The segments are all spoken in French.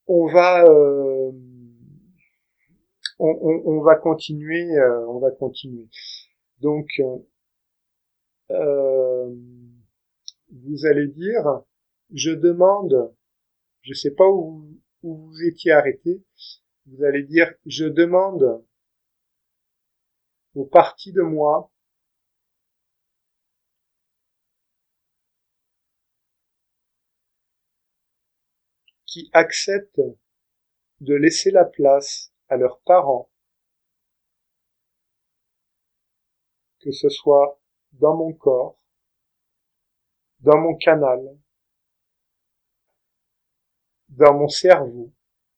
On va, on va continuer, on va continuer. Donc, euh, vous allez dire, je demande, je sais pas où vous étiez arrêté, vous allez dire, je demande aux parties de moi qui acceptent de laisser la place à leurs parents, que ce soit dans mon corps, dans mon canal, dans mon cerveau,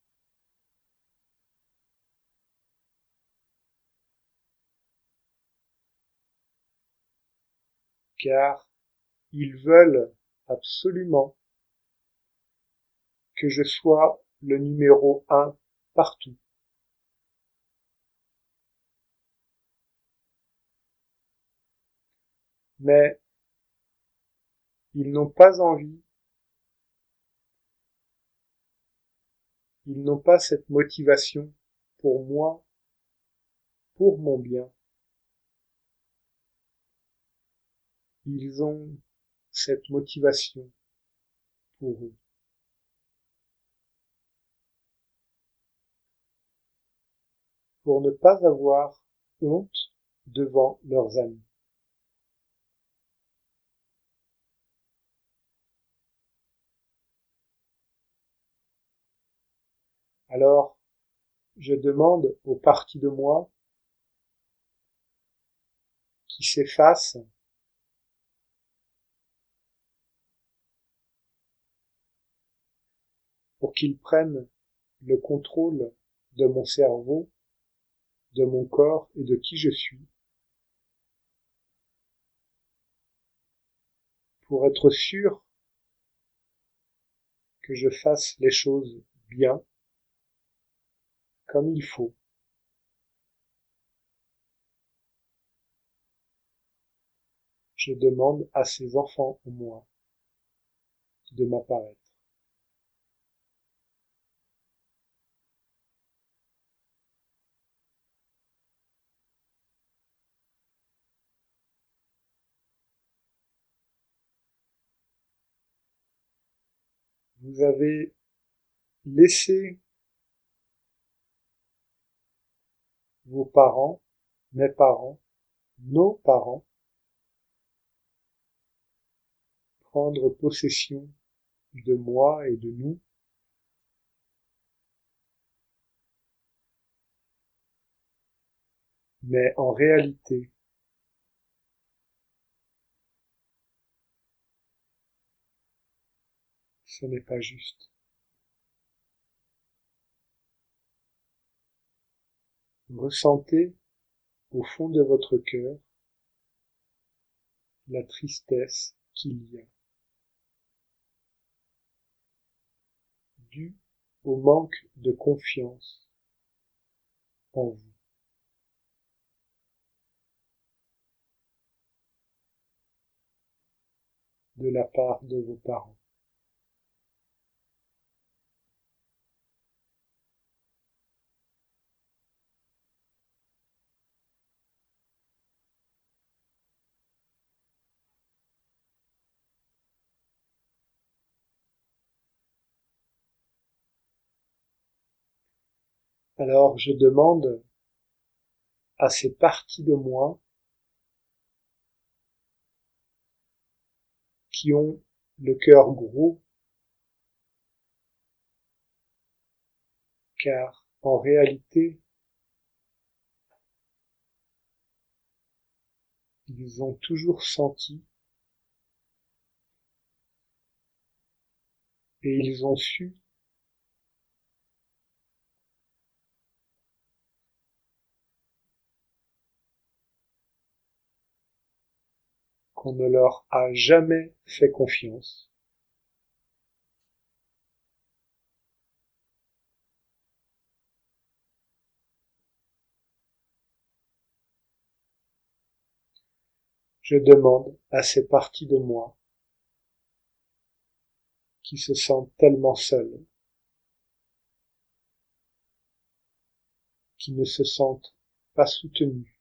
car ils veulent absolument que je sois le numéro un partout. Mais ils n'ont pas envie, ils n'ont pas cette motivation pour moi, pour mon bien. Ils ont cette motivation pour eux, pour ne pas avoir honte devant leurs amis. Alors, je demande aux parties de moi qui s'effacent pour qu'ils prennent le contrôle de mon cerveau, de mon corps et de qui je suis, pour être sûr que je fasse les choses bien, comme il faut. Je demande à ces enfants au moins de m'apparaître. Vous avez laissé vos parents, mes parents, nos parents prendre possession de moi et de nous, mais en réalité, ce n'est pas juste. Ressentez au fond de votre cœur la tristesse qu'il y a, due au manque de confiance en vous, de la part de vos parents. Alors je demande à ces parties de moi qui ont le cœur gros, car en réalité, ils ont toujours senti et ils ont su qu'on ne leur a jamais fait confiance. Je demande à ces parties de moi qui se sentent tellement seules qui ne se sentent pas soutenus.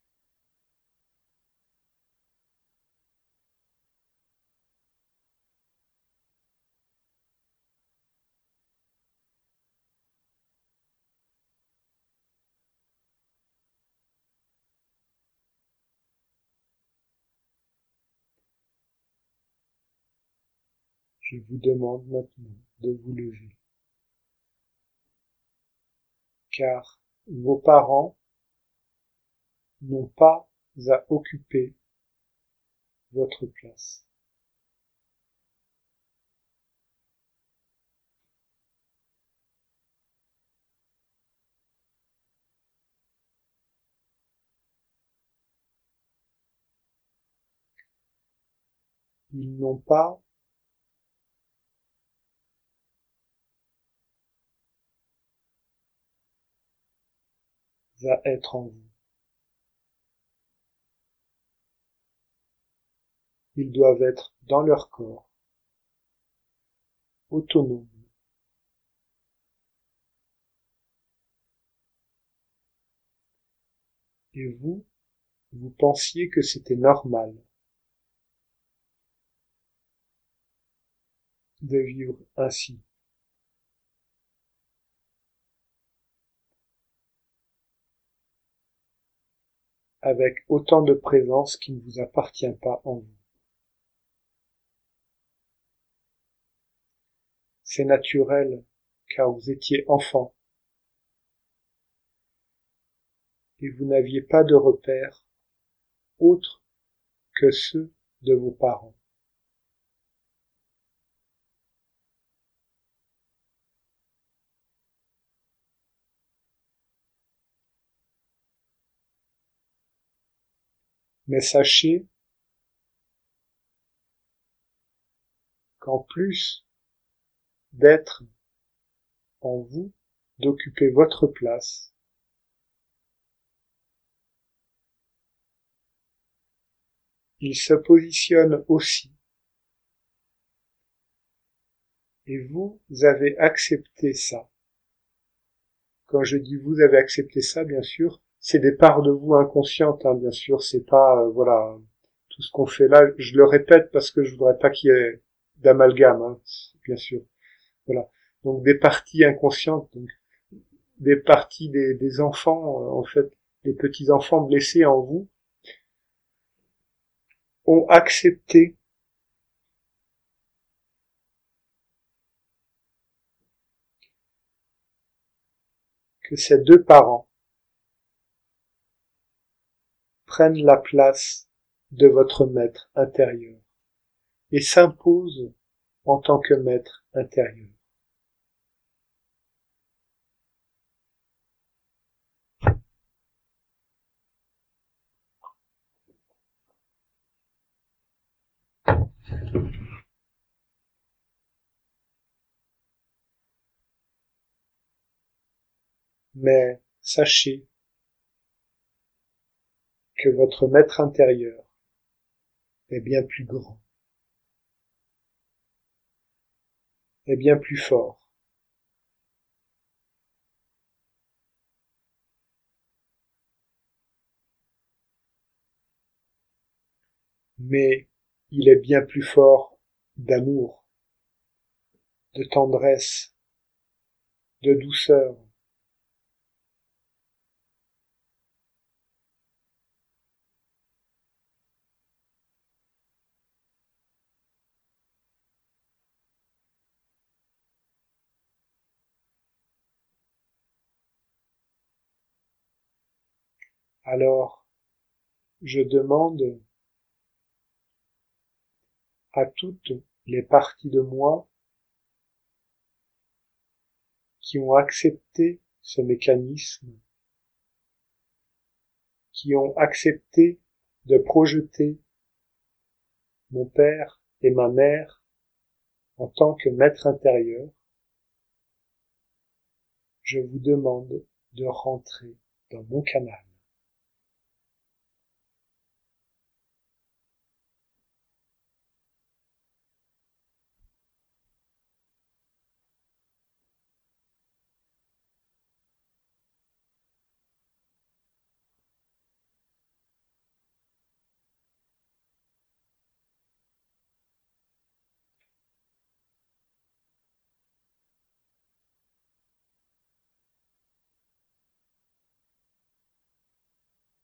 Je vous demande maintenant de vous lever, car vos parents n'ont pas à occuper votre place. Ils n'ont pas à être en vous. Ils doivent être dans leur corps, autonomes. Et vous, vous pensiez que c'était normal de vivre ainsi. Avec autant de présence qui ne vous appartient pas en vous. C'est naturel, car vous étiez enfant, et vous n'aviez pas de repères autres que ceux de vos parents. Mais sachez qu'en plus d'être en vous, d'occuper votre place, il se positionne aussi. Et vous avez accepté ça. Quand je dis vous avez accepté ça, bien sûr, c'est des parts de vous inconscientes, hein, bien sûr, c'est pas, voilà, tout ce qu'on fait là, je le répète parce que je voudrais pas qu'il y ait d'amalgame, hein, bien sûr, voilà. Donc des parties inconscientes, donc des parties des enfants, en fait, des petits enfants blessés en vous, ont accepté que ces deux parents prennent la place de votre maître intérieur et s'imposent en tant que maître intérieur. Mais sachez que votre maître intérieur est bien plus grand, est bien plus fort. Mais il est bien plus fort d'amour, de tendresse, de douceur. Alors, je demande à toutes les parties de moi qui ont accepté ce mécanisme, qui ont accepté de projeter mon père et ma mère en tant que maître intérieur, je vous demande de rentrer dans mon canal.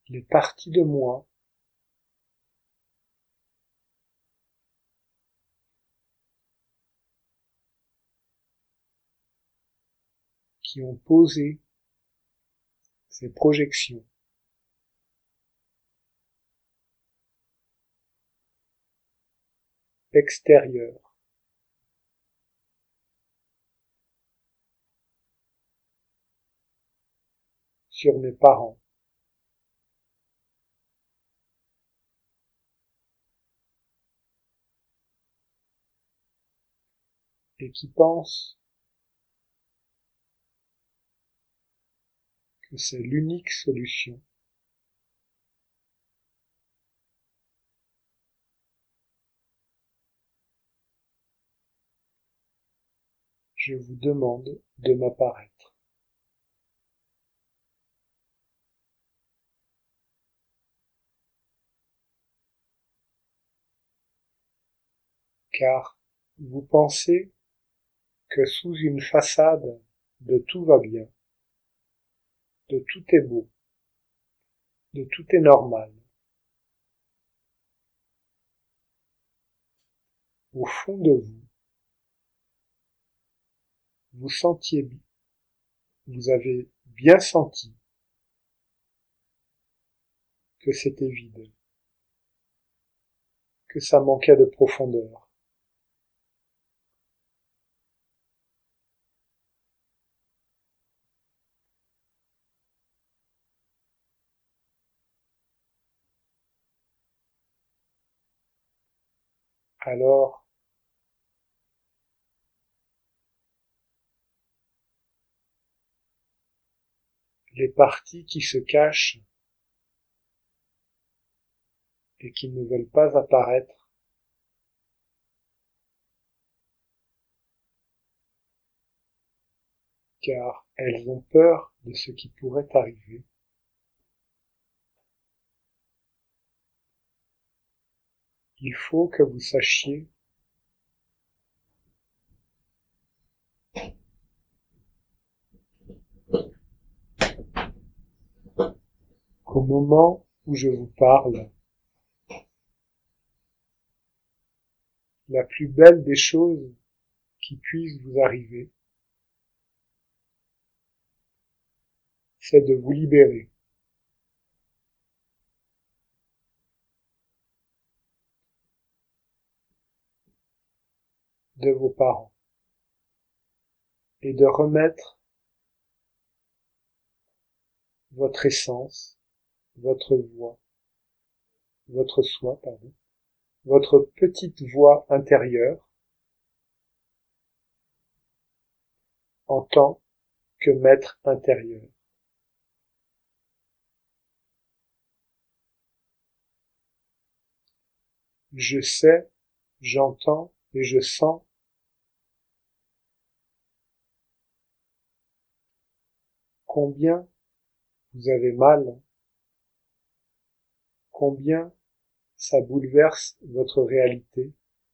les parties de moi qui ont posé ces projections extérieures sur mes parents, et qui pensent que c'est l'unique solution je vous demande de m'apparaître. Car vous pensez que sous une façade de tout va bien, de tout est beau, de tout est normal, au fond de vous, vous sentiez, vous avez bien senti que c'était vide, que ça manquait de profondeur. Alors, les parties qui se cachent et qui ne veulent pas apparaître car elles ont peur de ce qui pourrait arriver, il faut que vous sachiez qu'au moment où je vous parle, la plus belle des choses qui puissent vous arriver, c'est de vous libérer de vos parents et de remettre votre essence, votre voix, votre soi, pardon, votre petite voix intérieure en tant que maître intérieur. Je sais, j'entends et je sens combien vous avez mal, combien ça bouleverse votre réalité.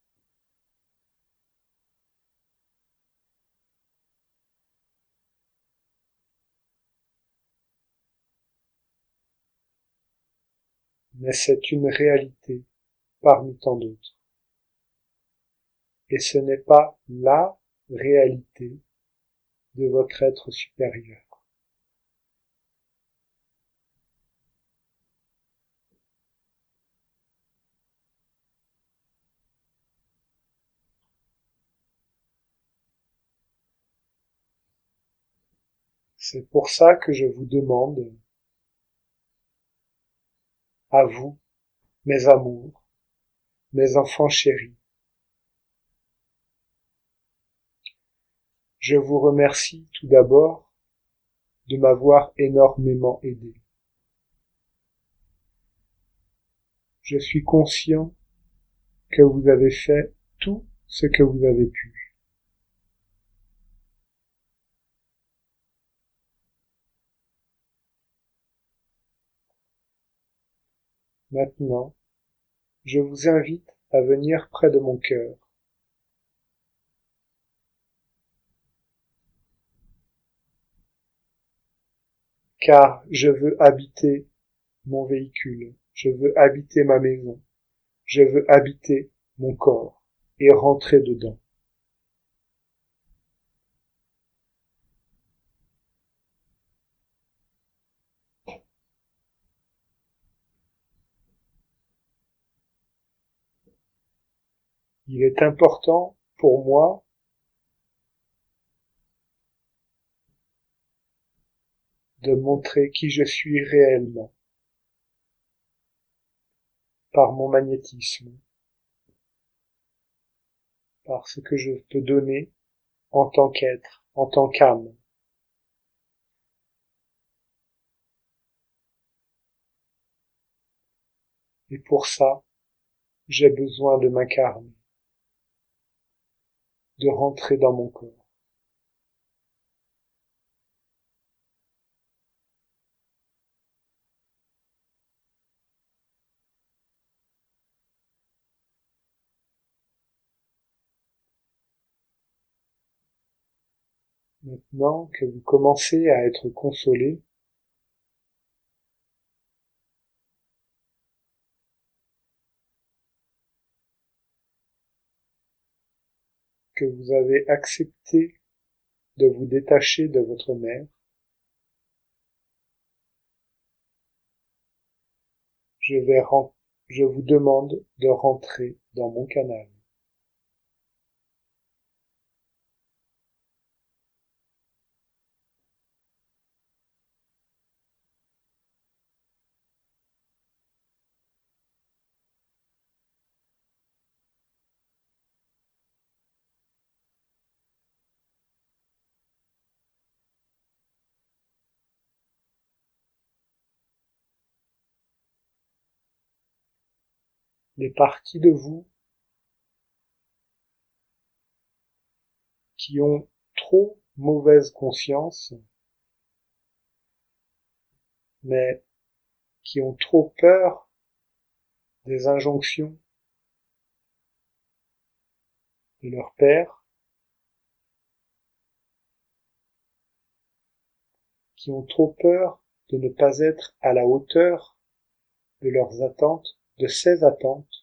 Mais c'est une réalité parmi tant d'autres. Et ce n'est pas la réalité de votre être supérieur. C'est pour ça que je vous demande, à vous, mes amours, mes enfants chéris, je vous remercie tout d'abord de m'avoir énormément aidé. Je suis conscient que vous avez fait tout ce que vous avez pu. Maintenant, je vous invite à venir près de mon cœur. Car je veux habiter mon véhicule, je veux habiter ma maison, je veux habiter mon corps et rentrer dedans. Il est important pour moi de montrer qui je suis réellement par mon magnétisme, par ce que je peux donner en tant qu'être, en tant qu'âme. Et pour ça, j'ai besoin de m'incarner, de rentrer dans mon corps. Maintenant que vous commencez à être consolé, que vous avez accepté de vous détacher de votre mère, je vous demande de rentrer dans mon canal. Les parties de vous qui ont trop mauvaise conscience, mais qui ont trop peur des injonctions de leur père, qui ont trop peur de ne pas être à la hauteur de leurs attentes, de ses attentes.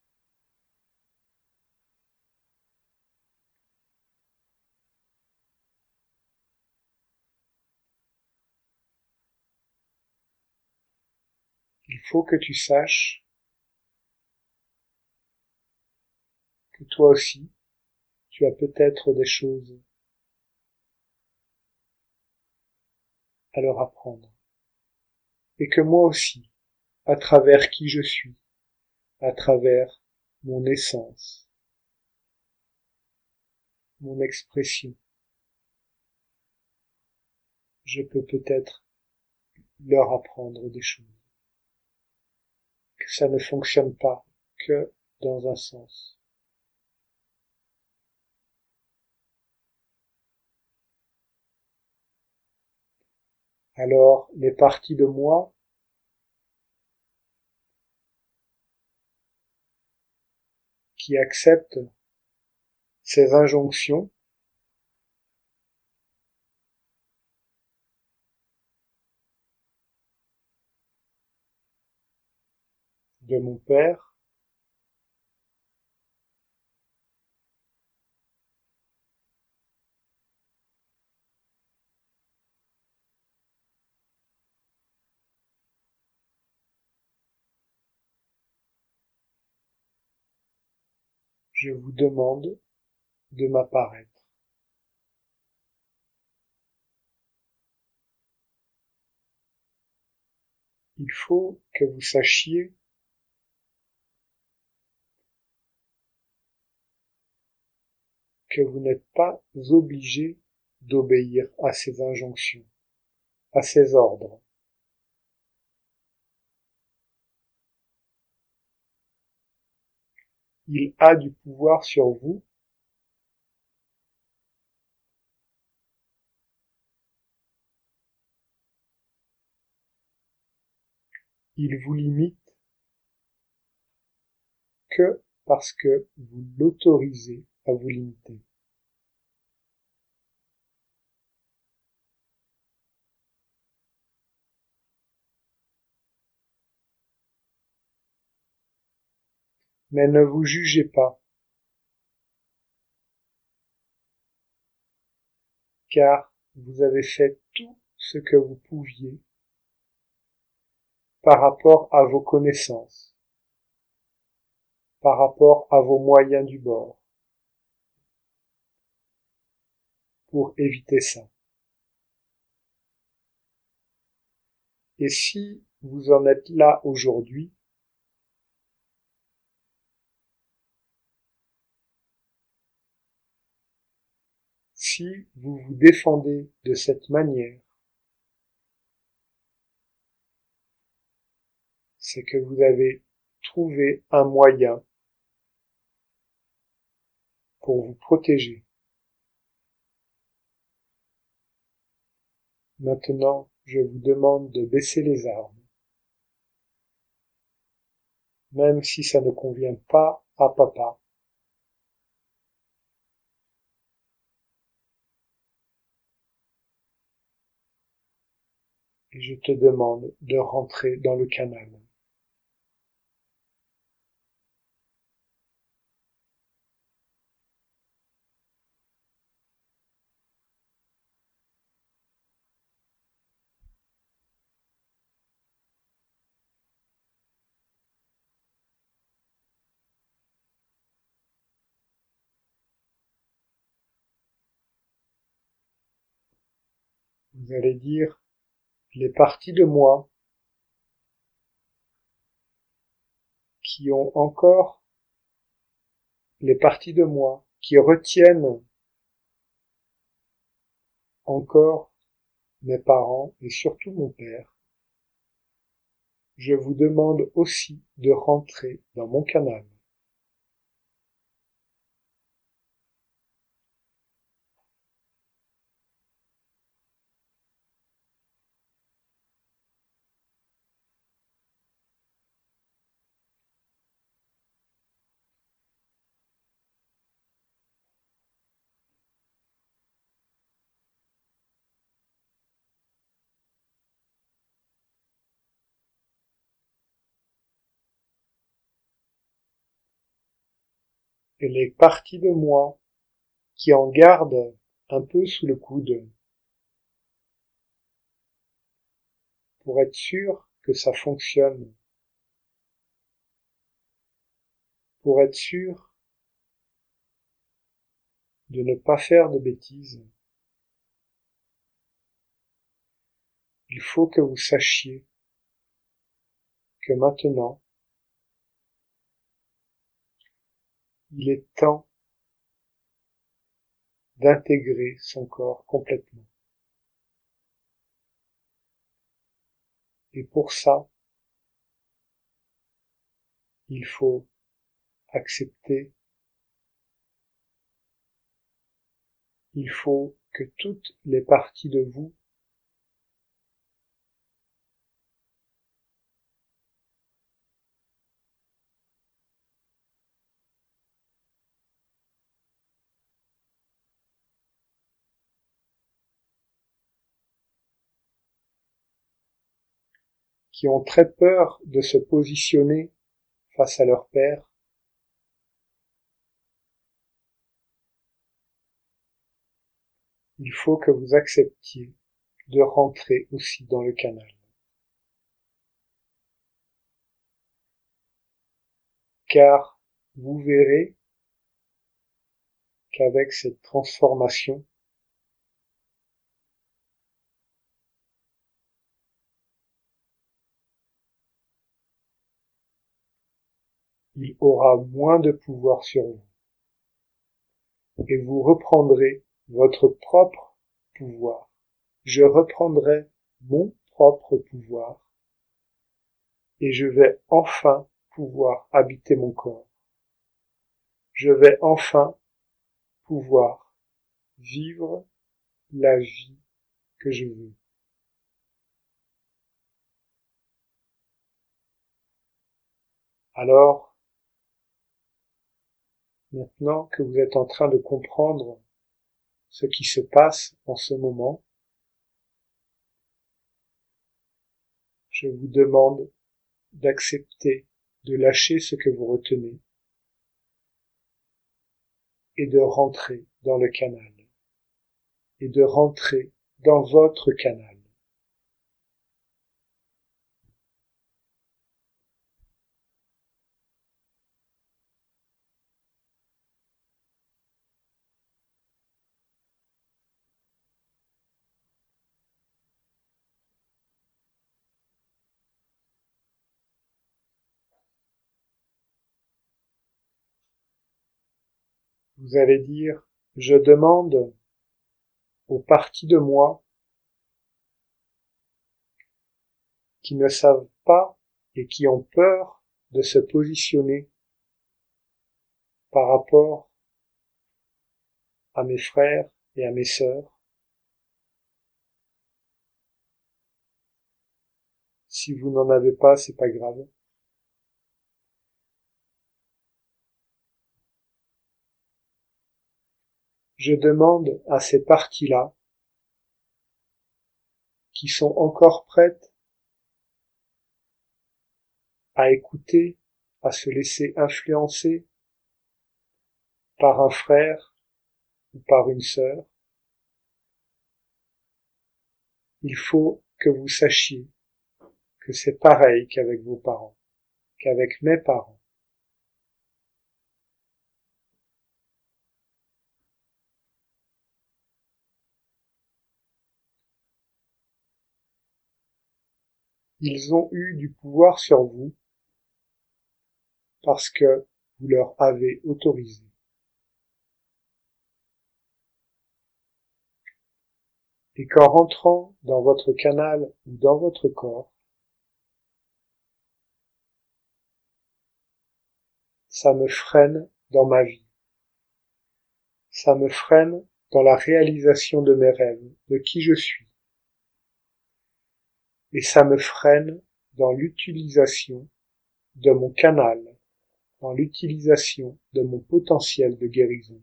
Il faut que tu saches que toi aussi, tu as peut-être des choses à leur apprendre. Et que moi aussi, à travers qui je suis, à travers mon essence, mon expression, je peux peut-être leur apprendre des choses. Que ça ne fonctionne pas que dans un sens. Alors, les parties de moi qui acceptent ces injonctions de mon père, je vous demande de m'apparaître. Il faut que vous sachiez que vous n'êtes pas obligé d'obéir à ces injonctions, à ces ordres. Il a du pouvoir sur vous. Il vous limite que parce que vous l'autorisez à vous limiter. Mais ne vous jugez pas, car vous avez fait tout ce que vous pouviez par rapport à vos connaissances, par rapport à vos moyens du bord, pour éviter ça. Et si vous en êtes là aujourd'hui, si vous vous défendez de cette manière, c'est que vous avez trouvé un moyen pour vous protéger. Maintenant, je vous demande de baisser les armes, même si ça ne convient pas à papa. Et je te demande de rentrer dans le canal. Vous allez dire les parties de moi qui ont encore, les parties de moi qui retiennent encore mes parents et surtout mon père. Je vous demande aussi de rentrer dans mon canal. Et les parties de moi qui en gardent un peu sous le coude pour être sûr que ça fonctionne, pour être sûr de ne pas faire de bêtises. Il faut que vous sachiez que maintenant, il est temps d'intégrer son corps complètement. Et pour ça, il faut accepter, il faut que toutes les parties de vous qui ont très peur de se positionner face à leur père, il faut que vous acceptiez de rentrer aussi dans le canal. Car vous verrez qu'avec cette transformation, il aura moins de pouvoir sur vous. Et vous reprendrez votre propre pouvoir. Je reprendrai mon propre pouvoir et je vais enfin pouvoir habiter mon corps. Je vais enfin pouvoir vivre la vie que je veux. Alors, maintenant que vous êtes en train de comprendre ce qui se passe en ce moment, je vous demande d'accepter de lâcher ce que vous retenez et de rentrer dans le canal, et de rentrer dans votre canal. Vous allez dire, je demande aux parties de moi qui ne savent pas et qui ont peur de se positionner par rapport à mes frères et à mes sœurs. Si vous n'en avez pas, c'est pas grave. Je demande à ces parties-là qui sont encore prêtes à écouter, à se laisser influencer par un frère ou par une sœur. Il faut que vous sachiez que c'est pareil qu'avec vos parents, qu'avec mes parents. Ils ont eu du pouvoir sur vous parce que vous leur avez autorisé. Et qu'en rentrant dans votre canal ou dans votre corps, ça me freine dans ma vie. Ça me freine dans la réalisation de mes rêves, de qui je suis. Et ça me freine dans l'utilisation de mon canal, dans l'utilisation de mon potentiel de guérison.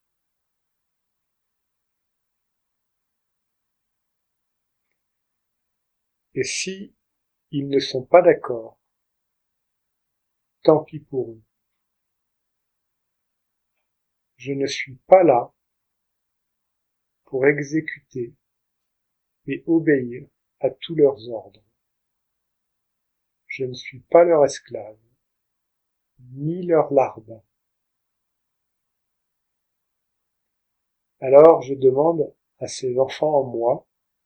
Et si ils ne sont pas d'accord, tant pis pour eux. Je ne suis pas là pour exécuter et obéir à tous leurs ordres. Je ne suis pas leur esclave, ni leur larbin. Alors je demande à ces enfants en moi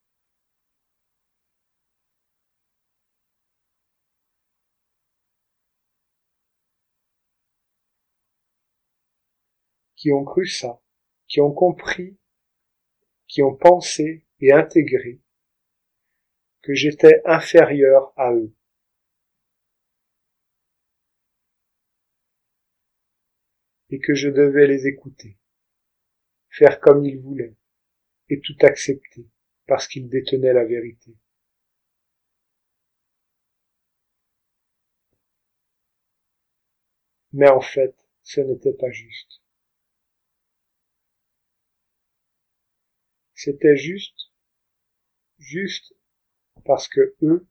qui ont cru ça, qui ont compris, qui ont pensé et intégré que j'étais inférieur à eux. Et que je devais les écouter, faire comme ils voulaient, et tout accepter, parce qu'ils détenaient la vérité. Mais en fait, ce n'était pas juste. C'était juste parce que eux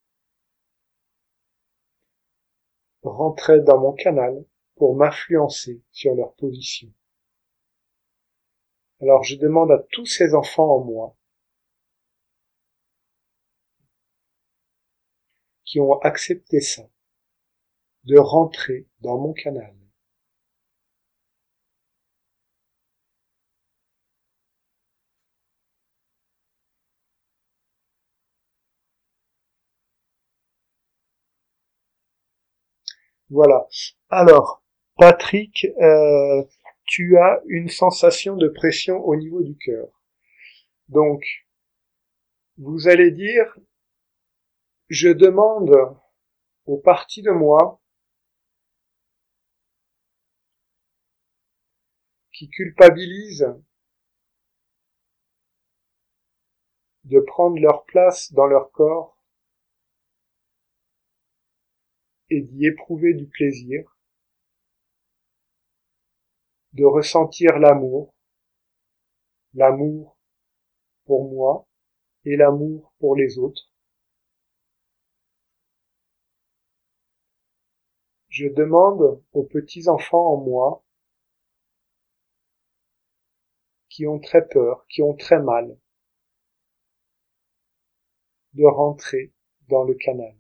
rentraient dans mon canal pour m'influencer sur leur position. Alors je demande à tous ces enfants en moi qui ont accepté ça, de rentrer dans mon canal. Voilà. Alors, Patrick, tu as une sensation de pression au niveau du cœur. Donc, vous allez dire, je demande aux parties de moi qui culpabilisent de prendre leur place dans leur corps et d'y éprouver du plaisir, de ressentir l'amour pour moi et l'amour pour les autres. Je demande aux petits enfants en moi qui ont très peur, qui ont très mal de rentrer dans le canal.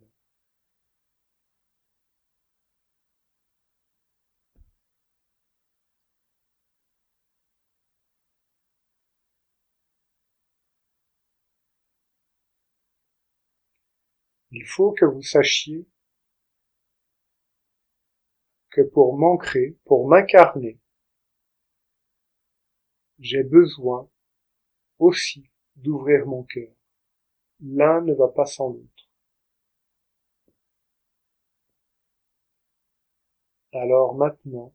Il faut que vous sachiez que pour m'ancrer, pour m'incarner, j'ai besoin aussi d'ouvrir mon cœur. L'un ne va pas sans l'autre. Alors maintenant,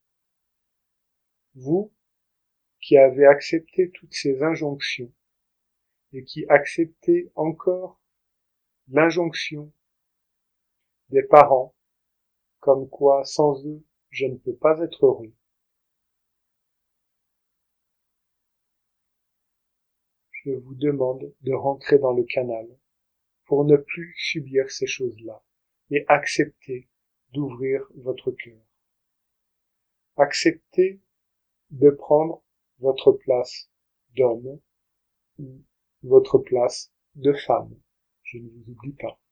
vous qui avez accepté toutes ces injonctions et qui acceptez encore l'injonction des parents, comme quoi sans eux je ne peux pas être heureux, je vous demande de rentrer dans le canal pour ne plus subir ces choses-là et accepter d'ouvrir votre cœur. Acceptez de prendre votre place d'homme ou votre place de femme. Je ne vous oublie pas.